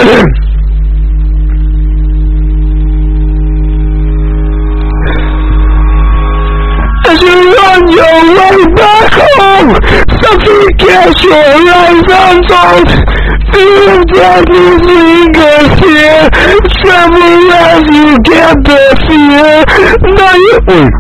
As you run your way back home, something catch your eyes untold. Fear of darkness lingers here. Tremble as you get the fear. Now you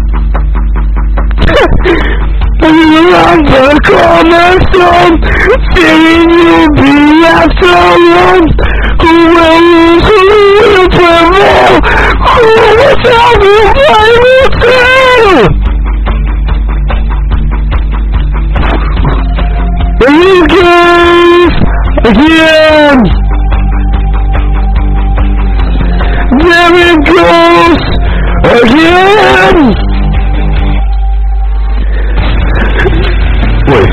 around the cornerstone, fearing you'll be left alone. Who will lose? Who will prevail? Who will tell me what will fail? Here it goes again. There it goes again. Wait.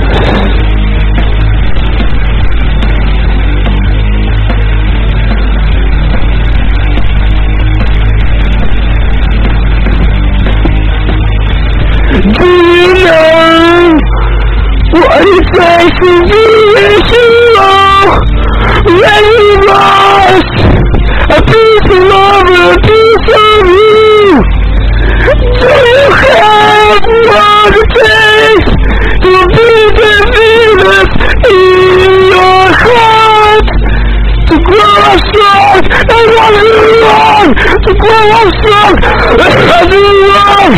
Do you know what it takes to be a hero? When you lost a piece of love, a piece of you. Do you have what it takes to be the Venus in your heart? To grow up strong and not do wrong. To grow up strong and not do wrong.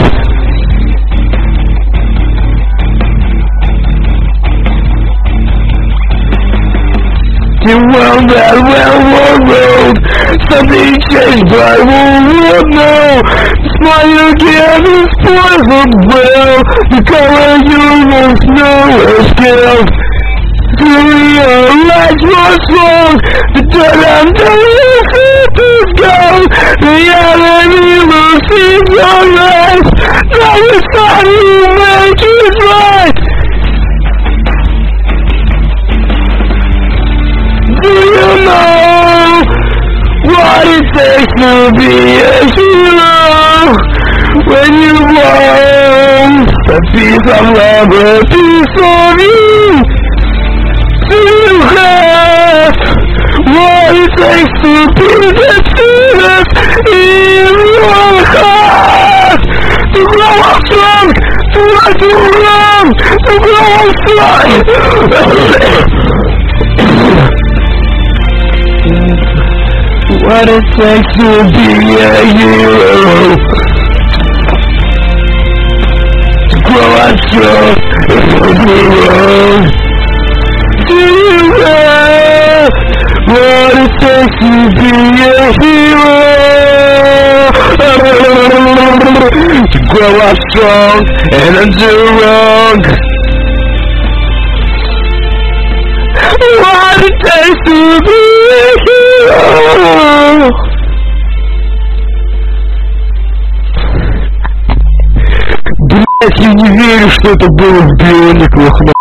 The world that well-worn road, something changed, but I won't know. Smile again and spoil the well. The color you must know is still. To realize what's wrong, the dirt and the roof is gone. The enemy will see your life. Now it's time you make it right. Do you know what it takes to be a hero? When you want a piece of love, a piece of you. Do you have what it takes to be the truest in your heart? To grow up strong, to not do wrong, to grow up strong. What it takes to be a hero. To grow up strong and not do wrong. Do you know what it takes to be a hero? To grow up strong and undo wrong. What it takes to be a hero. Блять, я не верю, что это было в Биониклах,